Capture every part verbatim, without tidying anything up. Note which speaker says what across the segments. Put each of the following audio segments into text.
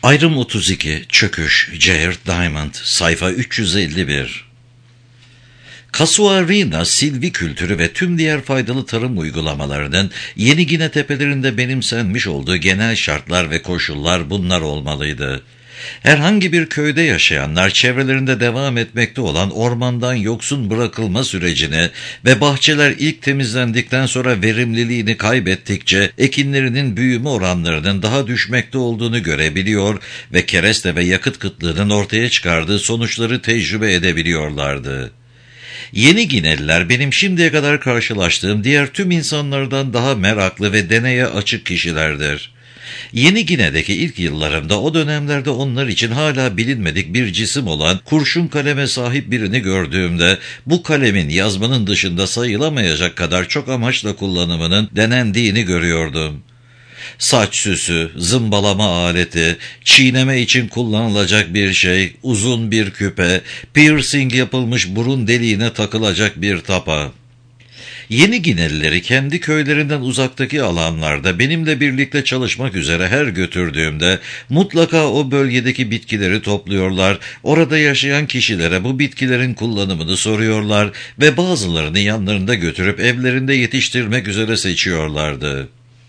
Speaker 1: Ayrım otuz iki, Çöküş, Jared Diamond, sayfa üç yüz elli bir. Casuarina, silvikültürü ve tüm diğer faydalı tarım uygulamalarının Yeni Gine tepelerinde benimsenmiş olduğu genel şartlar ve koşullar bunlar olmalıydı. Herhangi bir köyde yaşayanlar çevrelerinde devam etmekte olan ormandan yoksun bırakılma sürecini ve bahçeler ilk temizlendikten sonra verimliliğini kaybettikçe ekinlerinin büyüme oranlarının daha düşmekte olduğunu görebiliyor ve kereste ve yakıt kıtlığının ortaya çıkardığı sonuçları tecrübe edebiliyorlardı. Yeni Gineliler benim şimdiye kadar karşılaştığım diğer tüm insanlardan daha meraklı ve deneye açık kişilerdir. Yeni Gine'deki ilk yıllarımda o dönemlerde onlar için hala bilinmedik bir cisim olan kurşun kaleme sahip birini gördüğümde bu kalemin yazmanın dışında sayılamayacak kadar çok amaçla kullanımının denendiğini görüyordum. Saç süsü, zımbalama aleti, çiğneme için kullanılacak bir şey, uzun bir küpe, piercing yapılmış burun deliğine takılacak bir tapa. Yeni Ginelileri kendi köylerinden uzaktaki alanlarda benimle birlikte çalışmak üzere her götürdüğümde mutlaka o bölgedeki bitkileri topluyorlar, orada yaşayan kişilere bu bitkilerin kullanımını soruyorlar ve bazılarını yanlarında götürüp evlerinde yetiştirmek üzere seçiyorlardı.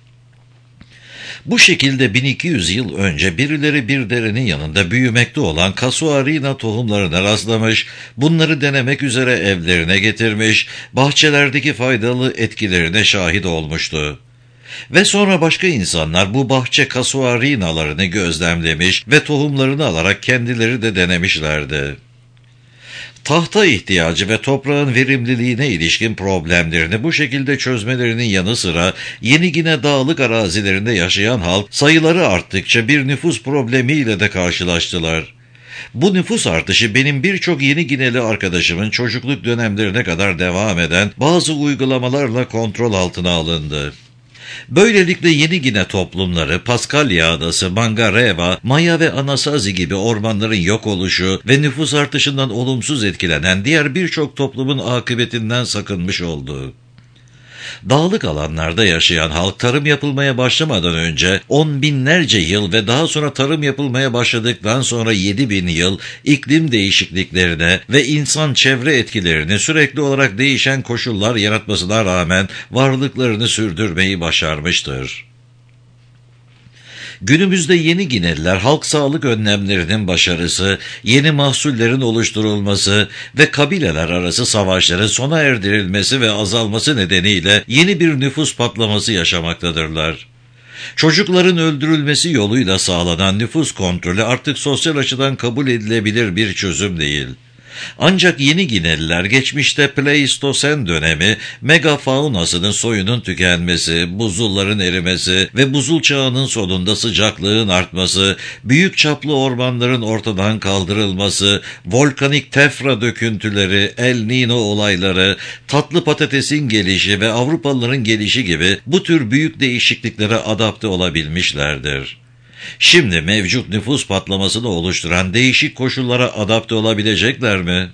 Speaker 1: Bu şekilde bin iki yüz yıl önce birileri bir derenin yanında büyümekte olan Casuarina tohumlarına rastlamış, bunları denemek üzere evlerine getirmiş, bahçelerdeki faydalı etkilerine şahit olmuştu. Ve sonra başka insanlar bu bahçe Casuarinalarını gözlemlemiş ve tohumlarını alarak kendileri de denemişlerdi. Tahta ihtiyacı ve toprağın verimliliğine ilişkin problemlerini bu şekilde çözmelerinin yanı sıra Yeni Gine dağlık arazilerinde yaşayan halk sayıları arttıkça bir nüfus problemiyle de karşılaştılar. Bu nüfus artışı benim birçok Yeni Gineli arkadaşımın çocukluk dönemlerine kadar devam eden bazı uygulamalarla kontrol altına alındı. Böylelikle Yeni Gine toplumları Paskalya Adası, Mangareva, Maya ve Anasazi gibi ormanların yok oluşu ve nüfus artışından olumsuz etkilenen diğer birçok toplumun akıbetinden sakınmış oldu. Dağlık alanlarda yaşayan halk tarım yapılmaya başlamadan önce on binlerce yıl ve daha sonra tarım yapılmaya başladıktan sonra yedi bin yıl iklim değişikliklerine ve insan çevre etkilerini sürekli olarak değişen koşullar yaratmasına rağmen varlıklarını sürdürmeyi başarmıştır. Günümüzde Yeni Gineliler halk sağlık önlemlerinin başarısı, yeni mahsullerin oluşturulması ve kabileler arası savaşların sona erdirilmesi ve azalması nedeniyle yeni bir nüfus patlaması yaşamaktadırlar. Çocukların öldürülmesi yoluyla sağlanan nüfus kontrolü artık sosyal açıdan kabul edilebilir bir çözüm değil. Ancak Yeni Gineliler geçmişte Pleistosen dönemi, megafaunasının soyunun tükenmesi, buzulların erimesi ve buzul çağının sonunda sıcaklığın artması, büyük çaplı ormanların ortadan kaldırılması, volkanik tefra döküntüleri, El Niño olayları, tatlı patatesin gelişi ve Avrupalıların gelişi gibi bu tür büyük değişikliklere adapte olabilmişlerdir. Şimdi mevcut nüfus patlamasını oluşturan değişik koşullara adapte olabilecekler mi?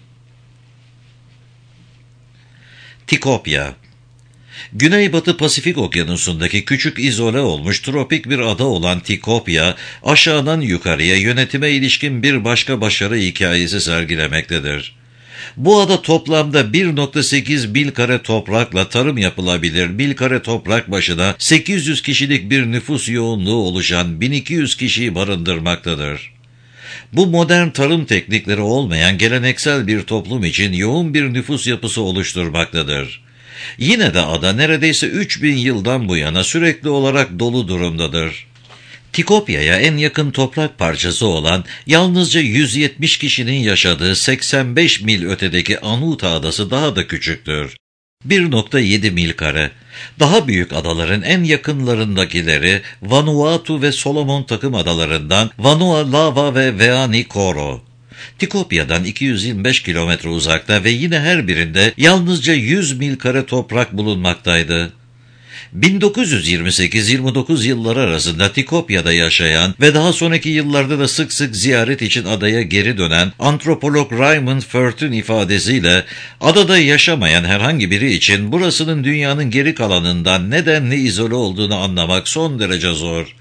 Speaker 1: Tikopya. Güneybatı Pasifik Okyanusu'ndaki küçük izole olmuş tropik bir ada olan Tikopya, aşağıdan yukarıya yönetime ilişkin bir başka başarı hikayesi sergilemektedir. Bu ada toplamda bir nokta sekiz bilkare toprakla tarım yapılabilir, bilkare toprak başına sekiz yüz kişilik bir nüfus yoğunluğu oluşan bin iki yüz kişiyi barındırmaktadır. Bu modern tarım teknikleri olmayan geleneksel bir toplum için yoğun bir nüfus yapısı oluşturmaktadır. Yine de ada neredeyse üç bin yıldan bu yana sürekli olarak dolu durumdadır. Tikopya'ya en yakın toprak parçası olan yalnızca yüz yetmiş kişinin yaşadığı seksen beş mil ötedeki Anuta Adası daha da küçüktür. bir nokta yedi mil kare. Daha büyük adaların en yakınlarındakileri Vanuatu ve Solomon takım adalarından Vanua Lava ve Vanikoro. Tikopya'dan iki yüz yirmi beş kilometre uzakta ve yine her birinde yalnızca yüz mil kare toprak bulunmaktaydı. bin dokuz yüz yirmi sekiz yirmi dokuz yılları arasında Tikopya'da yaşayan ve daha sonraki yıllarda da sık sık ziyaret için adaya geri dönen antropolog Raymond Firth'ün ifadesiyle adada yaşamayan herhangi biri için burasının dünyanın geri kalanından nedenli izole olduğunu anlamak son derece zor.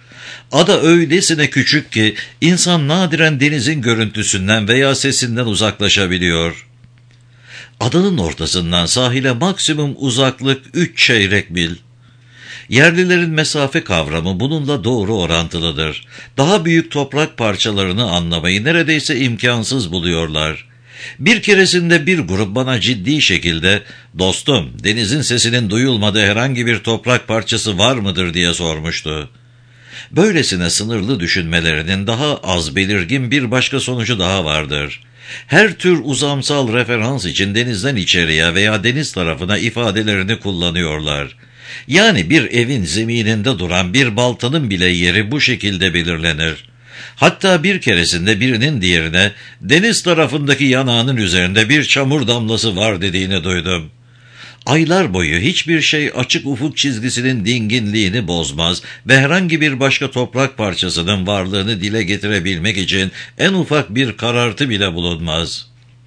Speaker 1: Ada öylesine küçük ki insan nadiren denizin görüntüsünden veya sesinden uzaklaşabiliyor. Adanın ortasından sahile maksimum uzaklık üç çeyrek mil. Yerlilerin mesafe kavramı bununla doğru orantılıdır. Daha büyük toprak parçalarını anlamayı neredeyse imkansız buluyorlar. Bir keresinde bir grup bana ciddi şekilde, "Dostum, denizin sesinin duyulmadığı herhangi bir toprak parçası var mıdır?" diye sormuştu. Böylesine sınırlı düşünmelerinin daha az belirgin bir başka sonucu daha vardır. Her tür uzamsal referans için denizden içeriye veya deniz tarafına ifadelerini kullanıyorlar. Yani bir evin zemininde duran bir baltanın bile yeri bu şekilde belirlenir. Hatta bir keresinde birinin diğerine, "Deniz tarafındaki yanağının üzerinde bir çamur damlası var" dediğini duydum. Aylar boyu hiçbir şey açık ufuk çizgisinin dinginliğini bozmaz ve herhangi bir başka toprak parçasının varlığını dile getirebilmek için en ufak bir karartı bile bulunmaz.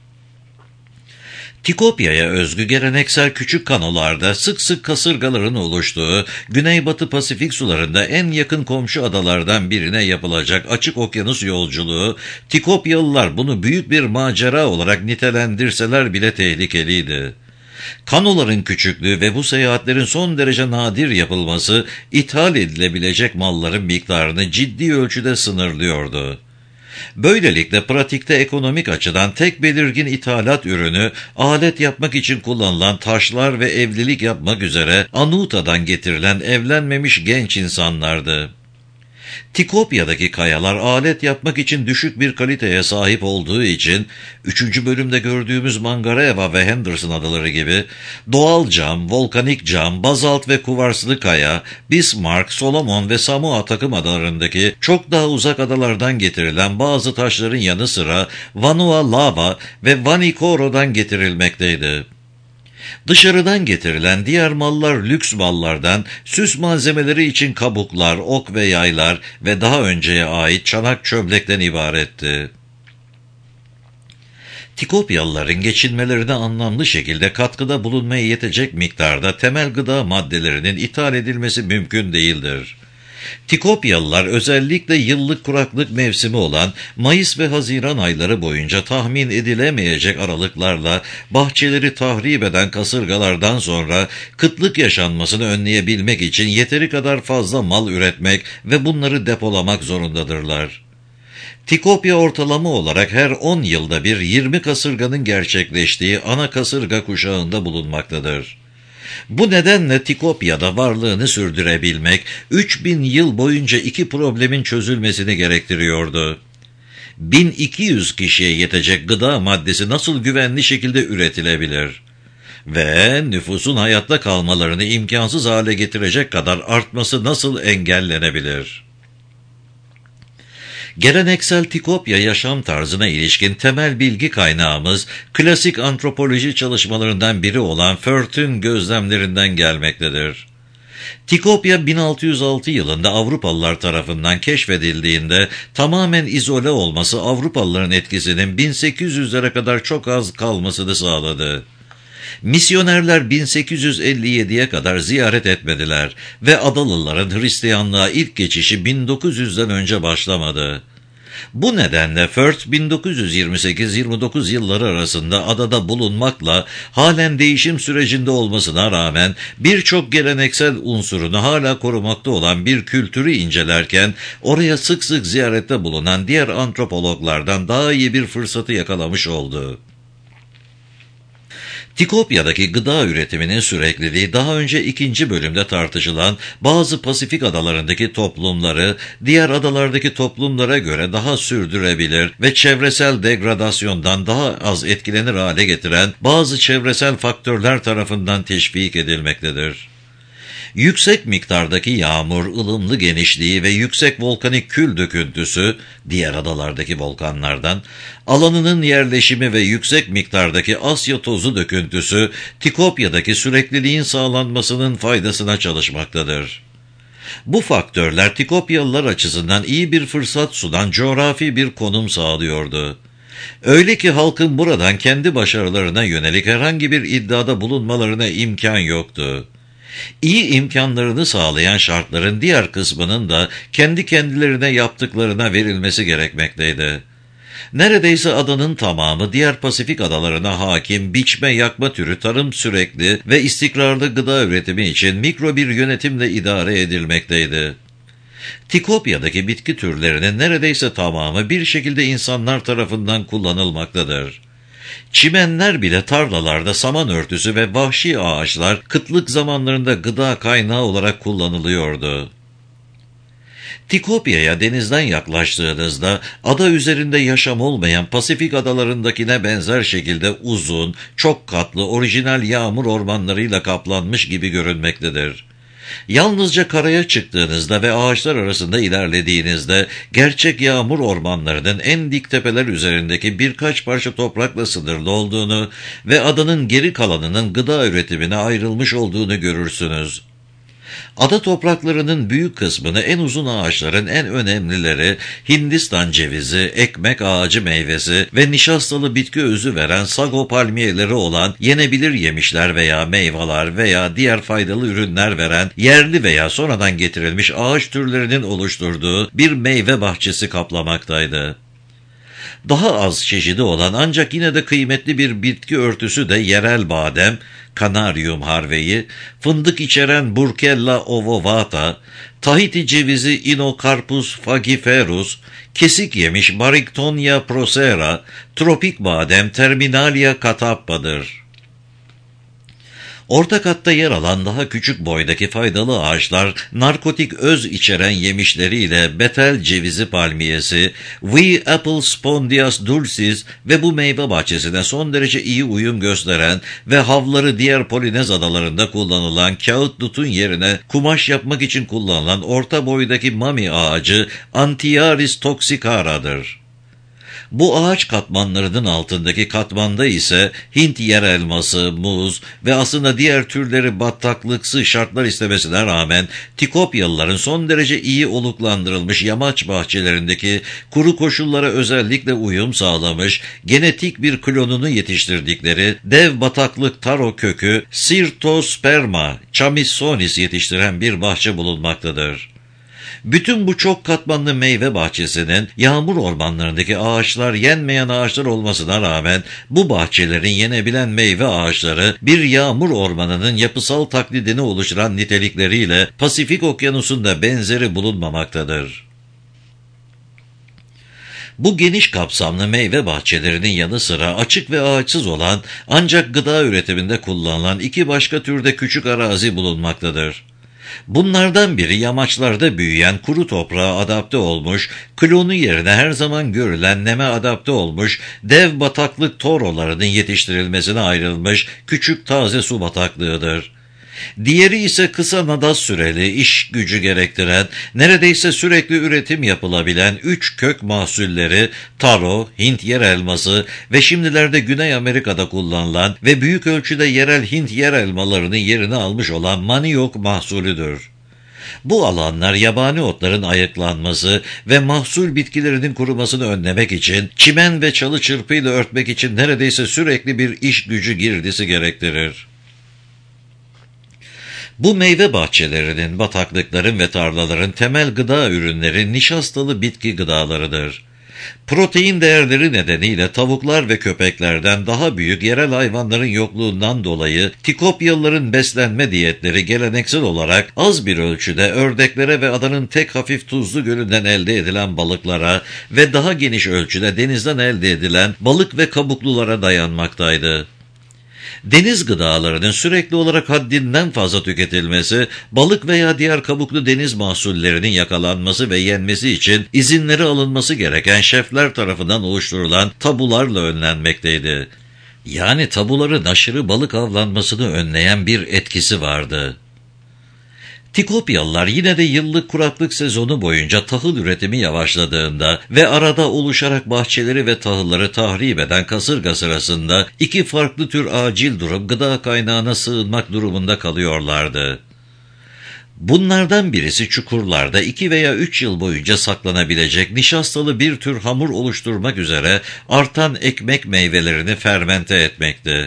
Speaker 1: Tikopya'ya özgü geleneksel küçük kanolarda sık sık kasırgaların oluştuğu, Güneybatı Pasifik sularında en yakın komşu adalardan birine yapılacak açık okyanus yolculuğu, Tikopyalılar bunu büyük bir macera olarak nitelendirseler bile tehlikeliydi. Kanoların küçüklüğü ve bu seyahatlerin son derece nadir yapılması, ithal edilebilecek malların miktarını ciddi ölçüde sınırlıyordu. Böylelikle pratikte ekonomik açıdan tek belirgin ithalat ürünü, alet yapmak için kullanılan taşlar ve evlilik yapmak üzere Anuta'dan getirilen evlenmemiş genç insanlardı. Tikopya'daki kayalar alet yapmak için düşük bir kaliteye sahip olduğu için, üçüncü bölümde gördüğümüz Mangareva ve Henderson adaları gibi, doğal cam, volkanik cam, bazalt ve kuvarslı kaya, Bismarck, Solomon ve Samoa takım adalarındaki çok daha uzak adalardan getirilen bazı taşların yanı sıra Vanua lava ve Vanikoro'dan getirilmekteydi. Dışarıdan getirilen diğer mallar lüks mallardan, süs malzemeleri için kabuklar, ok ve yaylar ve daha önceye ait çanak çömlekten ibaretti. Tikopyalıların geçinmelerine anlamlı şekilde katkıda bulunmaya yetecek miktarda temel gıda maddelerinin ithal edilmesi mümkün değildir. Tikopyalılar özellikle yıllık kuraklık mevsimi olan Mayıs ve Haziran ayları boyunca tahmin edilemeyecek aralıklarla bahçeleri tahrip eden kasırgalardan sonra kıtlık yaşanmasını önleyebilmek için yeteri kadar fazla mal üretmek ve bunları depolamak zorundadırlar. Tikopya ortalama olarak her on yılda bir yirmi kasırganın gerçekleştiği ana kasırga kuşağında bulunmaktadır. Bu nedenle Tikopya'da varlığını sürdürebilmek, üç bin yıl boyunca iki problemin çözülmesini gerektiriyordu. bin iki yüz kişiye yetecek gıda maddesi nasıl güvenli şekilde üretilebilir? Ve nüfusun hayatta kalmalarını imkansız hale getirecek kadar artması nasıl engellenebilir? Geleneksel Tikopya yaşam tarzına ilişkin temel bilgi kaynağımız, klasik antropoloji çalışmalarından biri olan Furth'un gözlemlerinden gelmektedir. Tikopya bin altı yüz altı yılında Avrupalılar tarafından keşfedildiğinde tamamen izole olması Avrupalıların etkisinin bin sekiz yüzlere kadar çok az kalmasını sağladı. Misyonerler bin sekiz yüz elli yediye kadar ziyaret etmediler ve Adalıların Hristiyanlığa ilk geçişi bin dokuz yüzden önce başlamadı. Bu nedenle Firth bin dokuz yüz yirmi sekiz yirmi dokuz yılları arasında adada bulunmakla halen değişim sürecinde olmasına rağmen birçok geleneksel unsurunu hala korumakta olan bir kültürü incelerken oraya sık sık ziyarette bulunan diğer antropologlardan daha iyi bir fırsatı yakalamış oldu. Tikopya'daki gıda üretiminin sürekliliği daha önce ikinci bölümde tartışılan bazı Pasifik adalarındaki toplumları diğer adalardaki toplumlara göre daha sürdürebilir ve çevresel degradasyondan daha az etkilenir hale getiren bazı çevresel faktörler tarafından teşvik edilmektedir. Yüksek miktardaki yağmur, ılımlı genişliği ve yüksek volkanik kül döküntüsü, diğer adalardaki volkanlardan, alanının yerleşimi ve yüksek miktardaki Asya tozu döküntüsü, Tikopya'daki sürekliliğin sağlanmasının faydasına çalışmaktadır. Bu faktörler Tikopyalılar açısından iyi bir fırsat sunan coğrafi bir konum sağlıyordu. Öyle ki halkın buradan kendi başarılarına yönelik herhangi bir iddiada bulunmalarına imkan yoktu. İyi imkanlarını sağlayan şartların diğer kısmının da kendi kendilerine yaptıklarına verilmesi gerekmekteydi. Neredeyse adanın tamamı diğer Pasifik adalarına hakim biçme yakma türü tarım sürekli ve istikrarlı gıda üretimi için mikro bir yönetimle idare edilmekteydi. Tikopya'daki bitki türlerinin neredeyse tamamı bir şekilde insanlar tarafından kullanılmaktadır. Çimenler bile tarlalarda saman örtüsü ve vahşi ağaçlar kıtlık zamanlarında gıda kaynağı olarak kullanılıyordu. Tikopya'ya denizden yaklaştığınızda ada üzerinde yaşam olmayan Pasifik adalarındakine benzer şekilde uzun, çok katlı orijinal yağmur ormanlarıyla kaplanmış gibi görünmektedir. Yalnızca karaya çıktığınızda ve ağaçlar arasında ilerlediğinizde gerçek yağmur ormanlarının en dik tepeler üzerindeki birkaç parça toprakla sınırlı olduğunu ve adanın geri kalanının gıda üretimine ayrılmış olduğunu görürsünüz. Ada topraklarının büyük kısmını en uzun ağaçların en önemlileri Hindistan cevizi, ekmek ağacı meyvesi ve nişastalı bitki özü veren sago palmiyeleri olan yenebilir yemişler veya meyveler veya diğer faydalı ürünler veren yerli veya sonradan getirilmiş ağaç türlerinin oluşturduğu bir meyve bahçesi kaplamaktaydı. Daha az çeşidi olan ancak yine de kıymetli bir bitki örtüsü de yerel badem, Canarium harveyi, fındık içeren Burkella ovovata, Tahiti cevizi Inocarpus fagiferus, kesik yemiş Barringtonia procera, tropik badem Terminalia catappa'dır. Orta katta yer alan daha küçük boydaki faydalı ağaçlar, narkotik öz içeren yemişleriyle betel cevizi palmiyesi, V. apple spondias dulcis ve bu meyve bahçesine son derece iyi uyum gösteren ve havları diğer Polinez adalarında kullanılan kağıt dutun yerine kumaş yapmak için kullanılan orta boydaki mami ağacı Antiaris toxicara'dır. Bu ağaç katmanlarının altındaki katmanda ise Hint yer elması, muz ve aslında diğer türleri bataklıksı şartlar istemesine rağmen Tikopyalıların son derece iyi oluklandırılmış yamaç bahçelerindeki kuru koşullara özellikle uyum sağlamış, genetik bir klonunu yetiştirdikleri dev bataklık taro kökü Syrtosperma chamisonis yetiştiren bir bahçe bulunmaktadır. Bütün bu çok katmanlı meyve bahçesinin yağmur ormanlarındaki ağaçlar yenmeyen ağaçlar olmasına rağmen bu bahçelerin yenebilen meyve ağaçları bir yağmur ormanının yapısal taklidini oluşturan nitelikleriyle Pasifik Okyanusu'nda benzeri bulunmamaktadır. Bu geniş kapsamlı meyve bahçelerinin yanı sıra açık ve ağaçsız olan ancak gıda üretiminde kullanılan iki başka türde küçük arazi bulunmaktadır. Bunlardan biri yamaçlarda büyüyen kuru toprağa adapte olmuş, klonu yerine her zaman görülen neme adapte olmuş, dev bataklık torolarının yetiştirilmesine ayrılmış küçük taze su bataklığıdır. Diğeri ise kısa nadas süreli, iş gücü gerektiren, neredeyse sürekli üretim yapılabilen üç kök mahsulleri, taro, Hint yer elması ve şimdilerde Güney Amerika'da kullanılan ve büyük ölçüde yerel Hint yer elmalarının yerini almış olan maniyok mahsulüdür. Bu alanlar yabani otların ayıklanması ve mahsul bitkilerinin kurumasını önlemek için, çimen ve çalı çırpıyla örtmek için neredeyse sürekli bir iş gücü girdisi gerektirir. Bu meyve bahçelerinin, bataklıkların ve tarlaların temel gıda ürünleri nişastalı bitki gıdalarıdır. Protein değerleri nedeniyle tavuklar ve köpeklerden daha büyük yerel hayvanların yokluğundan dolayı Tikopyalıların beslenme diyetleri geleneksel olarak az bir ölçüde ördeklere ve adanın tek hafif tuzlu gölünden elde edilen balıklara ve daha geniş ölçüde denizden elde edilen balık ve kabuklulara dayanmaktaydı. Deniz gıdalarının sürekli olarak haddinden fazla tüketilmesi, balık veya diğer kabuklu deniz mahsullerinin yakalanması ve yenmesi için izinleri alınması gereken şefler tarafından oluşturulan tabularla önlenmekteydi. Yani tabuların aşırı balık avlanmasını önleyen bir etkisi vardı. Tikopyalılar yine de yıllık kuraklık sezonu boyunca tahıl üretimi yavaşladığında ve arada oluşarak bahçeleri ve tahılları tahrip eden kasırga sırasında iki farklı tür acil durum gıda kaynağına sığınmak durumunda kalıyorlardı. Bunlardan birisi çukurlarda iki veya üç yıl boyunca saklanabilecek nişastalı bir tür hamur oluşturmak üzere artan ekmek meyvelerini fermente etmekti.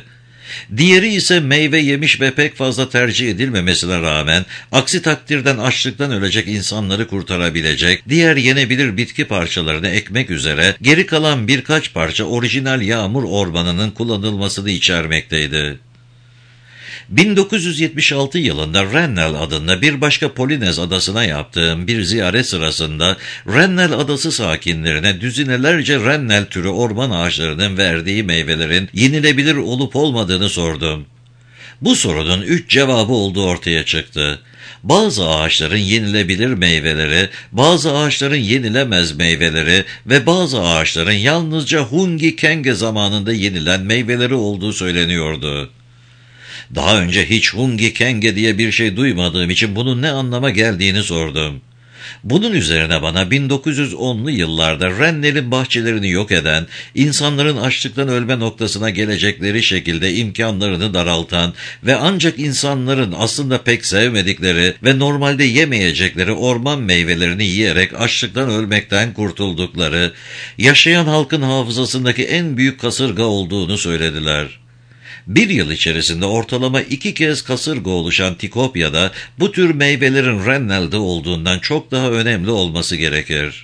Speaker 1: Diğeri ise meyve yemiş ve pek fazla tercih edilmemesine rağmen aksi takdirden açlıktan ölecek insanları kurtarabilecek diğer yenebilir bitki parçalarını ekmek üzere geri kalan birkaç parça orijinal yağmur ormanının kullanılmasını içermekteydi. bin dokuz yüz yetmiş altı yılında Rennell adında bir başka Polinez adasına yaptığım bir ziyaret sırasında Rennell adası sakinlerine düzinelerce Rennell türü orman ağaçlarının verdiği meyvelerin yenilebilir olup olmadığını sordum. Bu sorunun üç cevabı olduğu ortaya çıktı. Bazı ağaçların yenilebilir meyveleri, bazı ağaçların yenilemez meyveleri ve bazı ağaçların yalnızca Hungi Kenge zamanında yenilen meyveleri olduğu söyleniyordu. Daha önce hiç Hungi Kenge diye bir şey duymadığım için bunun ne anlama geldiğini sordum. Bunun üzerine bana bin dokuz yüz onlu yıllarda Rennell'in bahçelerini yok eden, insanların açlıktan ölme noktasına gelecekleri şekilde imkanlarını daraltan ve ancak insanların aslında pek sevmedikleri ve normalde yemeyecekleri orman meyvelerini yiyerek açlıktan ölmekten kurtuldukları, yaşayan halkın hafızasındaki en büyük kasırga olduğunu söylediler. Bir yıl içerisinde ortalama iki kez kasırga oluşan Tikopya'da bu tür meyvelerin Rennell'de olduğundan çok daha önemli olması gerekir.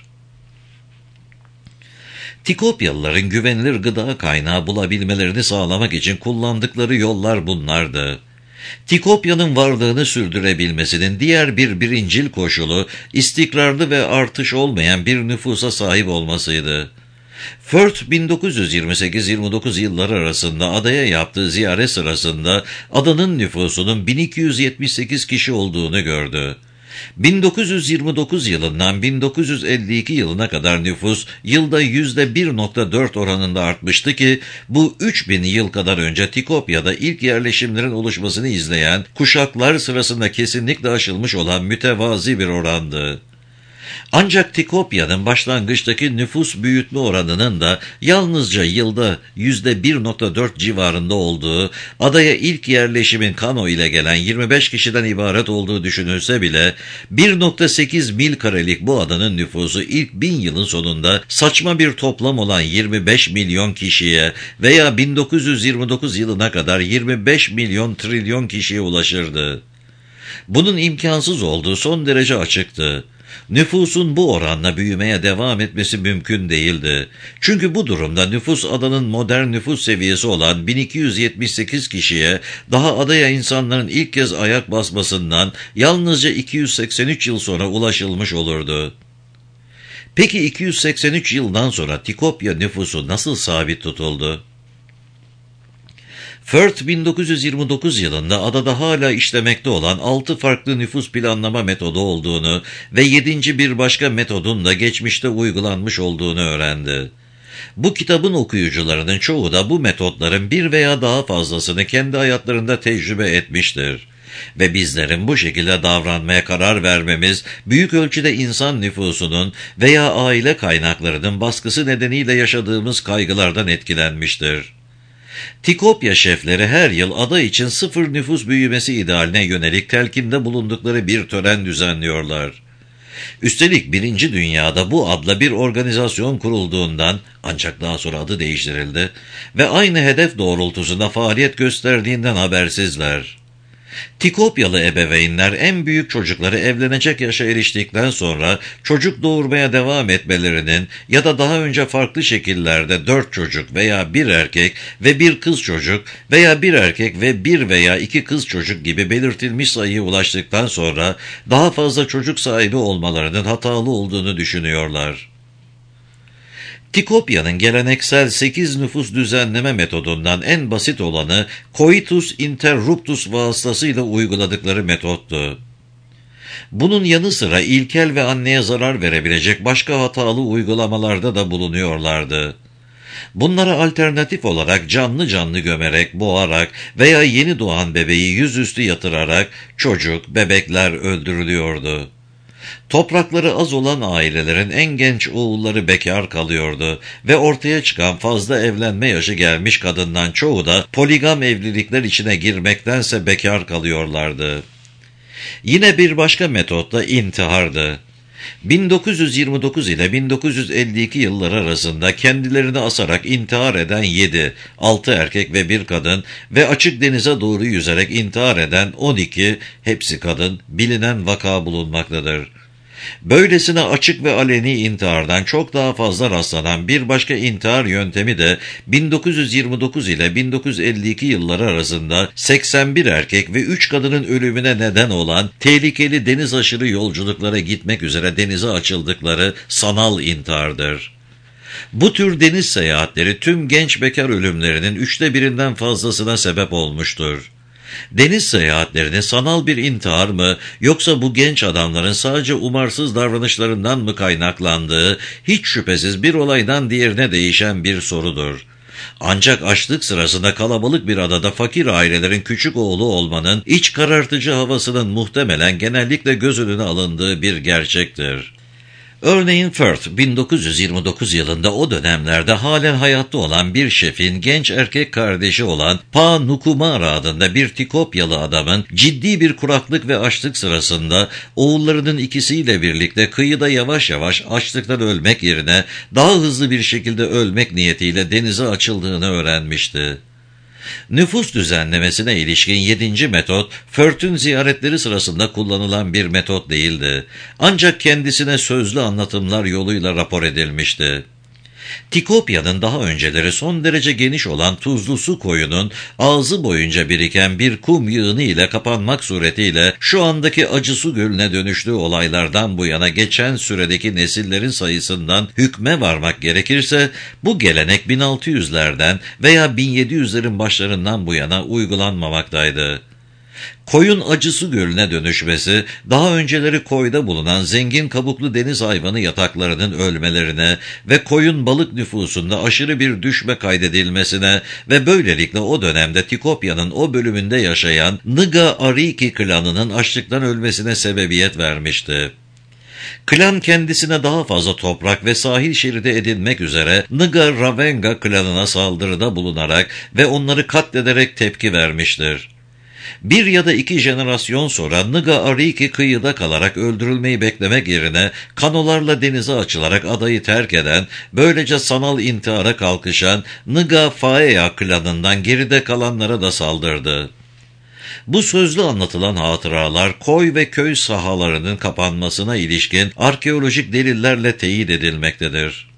Speaker 1: Tikopyalıların güvenilir gıda kaynağı bulabilmelerini sağlamak için kullandıkları yollar bunlardı. Tikopya'nın varlığını sürdürebilmesinin diğer bir birincil koşulu istikrarlı ve artış olmayan bir nüfusa sahip olmasıydı. Firth bin dokuz yüz yirmi sekiz yirmi dokuz yılları arasında adaya yaptığı ziyaret sırasında adanın nüfusunun bin iki yüz yetmiş sekiz kişi olduğunu gördü. bin dokuz yüz yirmi dokuz yılından bin dokuz yüz elli iki yılına kadar nüfus yılda yüzde bir nokta dört oranında artmıştı ki bu üç bin yıl kadar önce Tikopya'da ilk yerleşimlerin oluşmasını izleyen kuşaklar sırasında kesinlikle aşılmış olan mütevazi bir orandı. Ancak Tikopya'nın başlangıçtaki nüfus büyütme oranının da yalnızca yılda yüzde bir nokta dört civarında olduğu, adaya ilk yerleşimin kano ile gelen yirmi beş kişiden ibaret olduğu düşünülse bile bir nokta sekiz mil karelik bu adanın nüfusu ilk bin yılın sonunda saçma bir toplam olan yirmi beş milyon kişiye veya bin dokuz yüz yirmi dokuz yılına kadar yirmi beş milyon trilyon kişiye ulaşırdı. Bunun imkansız olduğu son derece açıktı. Nüfusun bu oranla büyümeye devam etmesi mümkün değildi. Çünkü bu durumda nüfus adanın modern nüfus seviyesi olan bin iki yüz yetmiş sekiz kişiye daha adaya insanların ilk kez ayak basmasından yalnızca iki yüz seksen üç yıl sonra ulaşılmış olurdu. Peki iki yüz seksen üç yıldan sonra Tikopya nüfusu nasıl sabit tutuldu? Firth bin dokuz yüz yirmi dokuz yılında adada hala işlemekte olan altı farklı nüfus planlama metodu olduğunu ve yedinci bir başka metodun da geçmişte uygulanmış olduğunu öğrendi. Bu kitabın okuyucularının çoğu da bu metotların bir veya daha fazlasını kendi hayatlarında tecrübe etmiştir. Ve bizlerin bu şekilde davranmaya karar vermemiz, büyük ölçüde insan nüfusunun veya aile kaynaklarının baskısı nedeniyle yaşadığımız kaygılardan etkilenmiştir. Tikopya şefleri her yıl ada için sıfır nüfus büyümesi idealine yönelik telkinde bulundukları bir tören düzenliyorlar. Üstelik Birinci Dünya'da bu adla bir organizasyon kurulduğundan, ancak daha sonra adı değiştirildi ve aynı hedef doğrultusunda faaliyet gösterdiğinden habersizler. Tikopyalı ebeveynler en büyük çocukları evlenecek yaşa eriştikten sonra çocuk doğurmaya devam etmelerinin ya da daha önce farklı şekillerde dört çocuk veya bir erkek ve bir kız çocuk veya bir erkek ve bir veya iki kız çocuk gibi belirtilmiş sayıya ulaştıktan sonra daha fazla çocuk sahibi olmalarının hatalı olduğunu düşünüyorlar. Tikopya'nın geleneksel sekiz nüfus düzenleme metodundan en basit olanı coitus interruptus vasıtasıyla uyguladıkları metottu. Bunun yanı sıra ilkel ve anneye zarar verebilecek başka hatalı uygulamalarda da bulunuyorlardı. Bunlara alternatif olarak canlı canlı gömerek, boğarak veya yeni doğan bebeği yüzüstü yatırarak çocuk, bebekler öldürülüyordu. Toprakları az olan ailelerin en genç oğulları bekar kalıyordu ve ortaya çıkan fazla evlenme yaşı gelmiş kadından çoğu da poligam evlilikler içine girmektense bekar kalıyorlardı. Yine bir başka metot da intihardı. bin dokuz yüz yirmi dokuz ile bin dokuz yüz elli iki yılları arasında kendilerini asarak intihar eden yedi, altı erkek ve bir kadın ve açık denize doğru yüzerek intihar eden on iki, hepsi kadın, bilinen vaka bulunmaktadır. Böylesine açık ve aleni intihardan çok daha fazla rastlanan bir başka intihar yöntemi de bin dokuz yüz yirmi dokuz ile bin dokuz yüz elli iki yılları arasında seksen bir erkek ve üç kadının ölümüne neden olan tehlikeli deniz aşırı yolculuklara gitmek üzere denize açıldıkları sanal intihardır. Bu tür deniz seyahatleri tüm genç bekar ölümlerinin üçte birinden fazlasına sebep olmuştur. Deniz seyahatlerini sanal bir intihar mı yoksa bu genç adamların sadece umarsız davranışlarından mı kaynaklandığı hiç şüphesiz bir olaydan diğerine değişen bir sorudur. Ancak açlık sırasında kalabalık bir adada fakir ailelerin küçük oğlu olmanın iç karartıcı havasının muhtemelen genellikle göz önüne alındığı bir gerçektir. Örneğin Firth, bin dokuz yüz yirmi dokuz yılında o dönemlerde halen hayatta olan bir şefin genç erkek kardeşi olan Pa Nukumara adında bir Tikopyalı adamın ciddi bir kuraklık ve açlık sırasında oğullarının ikisiyle birlikte kıyıda yavaş yavaş açlıktan ölmek yerine daha hızlı bir şekilde ölmek niyetiyle denize açıldığını öğrenmişti. Nüfus düzenlemesine ilişkin yedinci metot, Firth'ün ziyaretleri sırasında kullanılan bir metot değildi. Ancak kendisine sözlü anlatımlar yoluyla rapor edilmişti. Tikopya'nın daha önceleri son derece geniş olan tuzlu su koyunun ağzı boyunca biriken bir kum yığını ile kapanmak suretiyle şu andaki acı su gölüne dönüştüğü olaylardan bu yana geçen süredeki nesillerin sayısından hükme varmak gerekirse bu gelenek bin altı yüzlerden veya bin yedi yüzlerin başlarından bu yana uygulanmamaktaydı. Koyun acısı gölüne dönüşmesi, daha önceleri koyda bulunan zengin kabuklu deniz hayvanı yataklarının ölmelerine ve koyun balık nüfusunda aşırı bir düşme kaydedilmesine ve böylelikle o dönemde Tikopya'nın o bölümünde yaşayan Nga Ariki klanının açlıktan ölmesine sebebiyet vermişti. Klan kendisine daha fazla toprak ve sahil şeridi edinmek üzere Nga Ravenga klanına saldırıda bulunarak ve onları katlederek tepki vermiştir. Bir ya da iki jenerasyon sonra Nga Ariki kıyıda kalarak öldürülmeyi beklemek yerine kanolarla denize açılarak adayı terk eden, böylece sanal intihara kalkışan Nga Faeya klanından geride kalanlara da saldırdı. Bu sözlü anlatılan hatıralar koy ve köy sahalarının kapanmasına ilişkin arkeolojik delillerle teyit edilmektedir.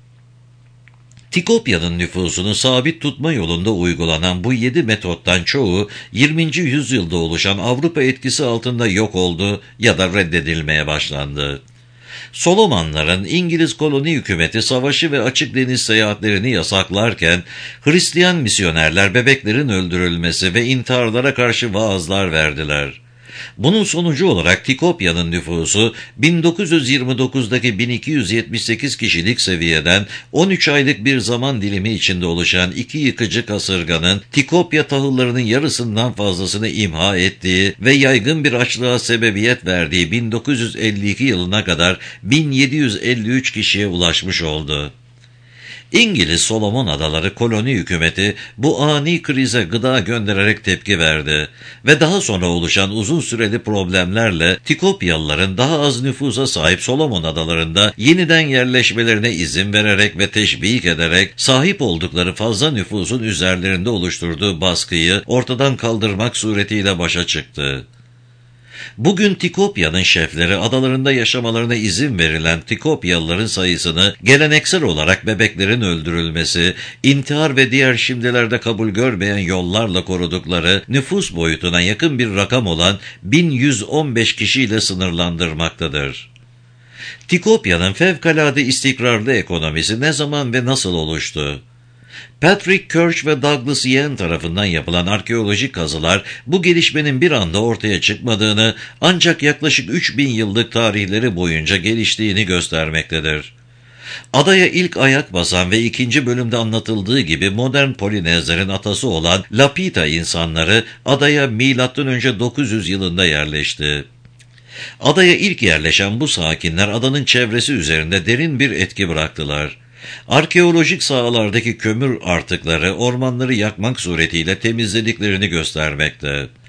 Speaker 1: Tikopya'nın nüfusunu sabit tutma yolunda uygulanan bu yedi metottan çoğu yirminci yüzyılda oluşan Avrupa etkisi altında yok oldu ya da reddedilmeye başlandı. Solomonların İngiliz koloni hükümeti savaşı ve açık deniz seyahatlerini yasaklarken Hristiyan misyonerler bebeklerin öldürülmesi ve intiharlara karşı vaazlar verdiler. Bunun sonucu olarak Tikopya'nın nüfusu bin dokuz yüz yirmi dokuzdaki bin iki yüz yetmiş sekiz kişilik seviyeden on üç aylık bir zaman dilimi içinde oluşan iki yıkıcı kasırganın Tikopya tahıllarının yarısından fazlasını imha ettiği ve yaygın bir açlığa sebebiyet verdiği bin dokuz yüz elli iki yılına kadar bin yedi yüz elli üç kişiye ulaşmış oldu. İngiliz Solomon Adaları koloni hükümeti bu ani krize gıda göndererek tepki verdi ve daha sonra oluşan uzun süreli problemlerle Tikopyalıların daha az nüfusa sahip Solomon Adalarında yeniden yerleşmelerine izin vererek ve teşvik ederek sahip oldukları fazla nüfusun üzerlerinde oluşturduğu baskıyı ortadan kaldırmak suretiyle başa çıktı. Bugün Tikopya'nın şefleri adalarında yaşamalarına izin verilen Tikopyalıların sayısını geleneksel olarak bebeklerin öldürülmesi, intihar ve diğer şimdilerde kabul görmeyen yollarla korudukları nüfus boyutuna yakın bir rakam olan bin yüz on beş kişiyle sınırlandırmaktadır. Tikopya'nın fevkalade istikrarlı ekonomisi ne zaman ve nasıl oluştu? Patrick Kirch ve Douglas Yen tarafından yapılan arkeolojik kazılar bu gelişmenin bir anda ortaya çıkmadığını ancak yaklaşık üç bin yıllık tarihleri boyunca geliştiğini göstermektedir. Adaya ilk ayak basan ve ikinci bölümde anlatıldığı gibi modern Polinezlerin atası olan Lapita insanları adaya milattan önce dokuz yüz yılında yerleşti. Adaya ilk yerleşen bu sakinler adanın çevresi üzerinde derin bir etki bıraktılar. Arkeolojik sahalardaki kömür artıkları ormanları yakmak suretiyle temizlediklerini göstermekte.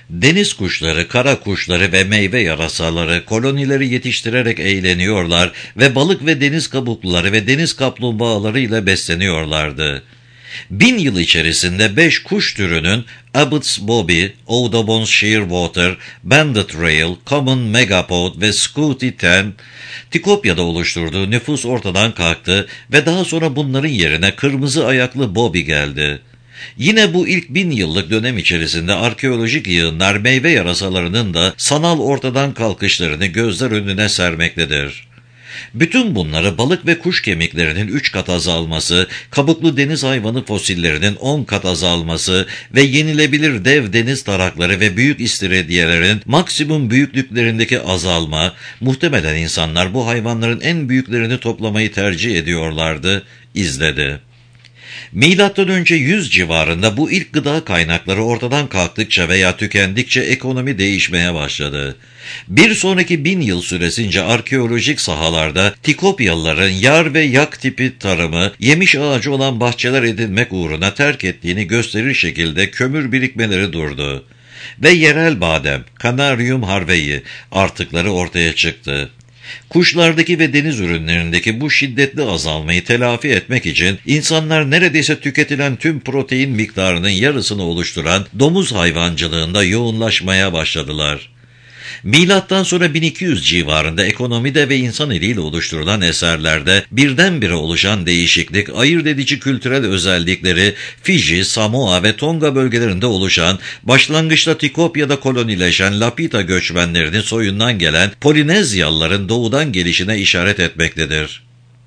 Speaker 1: Deniz kuşları, kara kuşları ve meyve yarasaları kolonileri yetiştirerek eğleniyorlar ve balık ve deniz kabukluları ve deniz kaplumbağaları ile besleniyorlardı. Bin yıl içerisinde beş kuş türünün Abbott's Bobby, Audubon's Shearwater, Banded Rail, Common Megapod ve Scooty Ten, Tikopya'da oluşturduğu nüfus ortadan kalktı ve daha sonra bunların yerine kırmızı ayaklı Bobby geldi. Yine bu ilk bin yıllık dönem içerisinde arkeolojik yığınlar meyve yarasalarının da sanal ortadan kalkışlarını gözler önüne sermektedir. Bütün bunları balık ve kuş kemiklerinin üç kat azalması, kabuklu deniz hayvanı fosillerinin on kat azalması ve yenilebilir dev deniz tarakları ve büyük istiridyelerin maksimum büyüklüklerindeki azalma, muhtemelen insanlar bu hayvanların en büyüklerini toplamayı tercih ediyorlardı, izledi. Milattan önce yüz civarında bu ilk gıda kaynakları ortadan kalktıkça veya tükendikçe ekonomi değişmeye başladı. Bir sonraki bin yıl süresince arkeolojik sahalarda Tikopyalıların yar ve yak tipi tarımı, yemiş ağacı olan bahçeler edinmek uğruna terk ettiğini gösterir şekilde kömür birikmeleri durdu. Ve yerel badem, Canarium harveyi artıkları ortaya çıktı. Kuşlardaki ve deniz ürünlerindeki bu şiddetli azalmayı telafi etmek için insanlar neredeyse tüketilen tüm protein miktarının yarısını oluşturan domuz hayvancılığında yoğunlaşmaya başladılar. Milattan sonra bin iki yüz civarında ekonomide ve insan eliyle oluşturulan eserlerde birdenbire oluşan değişiklik, ayırt edici kültürel özellikleri Fiji, Samoa ve Tonga bölgelerinde oluşan, başlangıçta Tikopya'da kolonileşen Lapita göçmenlerinin soyundan gelen Polinezyalıların doğudan gelişine işaret etmektedir.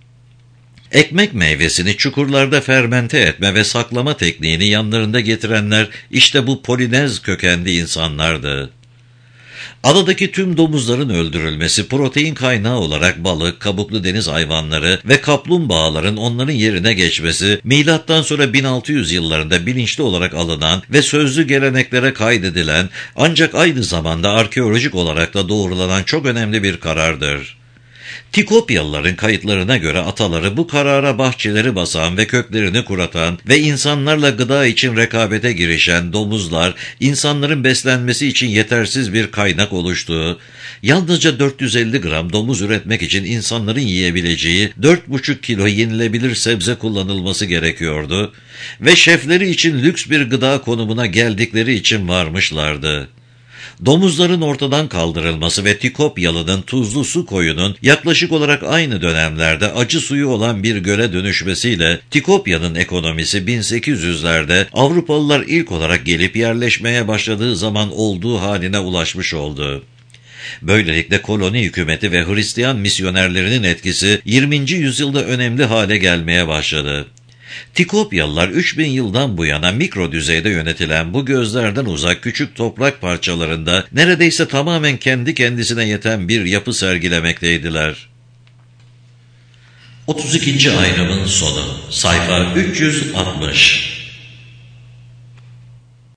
Speaker 1: Ekmek meyvesini çukurlarda fermente etme ve saklama tekniğini yanlarında getirenler işte bu Polinez kökenli insanlardı. Adadaki tüm domuzların öldürülmesi, protein kaynağı olarak balık, kabuklu deniz hayvanları ve kaplumbağaların onların yerine geçmesi, milattan sonra bin altı yüz yıllarında bilinçli olarak alınan ve sözlü geleneklere kaydedilen, ancak aynı zamanda arkeolojik olarak da doğrulanan çok önemli bir karardır. Tikopyalıların kayıtlarına göre ataları bu karara bahçeleri basan ve köklerini kuratan ve insanlarla gıda için rekabete girişen domuzlar, insanların beslenmesi için yetersiz bir kaynak oluştuğu, yalnızca dört yüz elli gram domuz üretmek için insanların yiyebileceği dört buçuk kilo yenilebilir sebze kullanılması gerekiyordu ve şefleri için lüks bir gıda konumuna geldikleri için varmışlardı. Domuzların ortadan kaldırılması ve Tikopyalı'nın tuzlu su koyunun yaklaşık olarak aynı dönemlerde acı suyu olan bir göle dönüşmesiyle Tikopya'nın ekonomisi bin sekiz yüzlerde Avrupalılar ilk olarak gelip yerleşmeye başladığı zaman olduğu haline ulaşmış oldu. Böylelikle koloni hükümeti ve Hristiyan misyonerlerinin etkisi yirminci yüzyılda önemli hale gelmeye başladı. Tikopyalılar üç bin yıldan bu yana mikro düzeyde yönetilen bu gözlerden uzak küçük toprak parçalarında neredeyse tamamen kendi kendisine yeten bir yapı sergilemekteydiler. otuz ikinci ayrımın sonu, sayfa üç yüz altmış.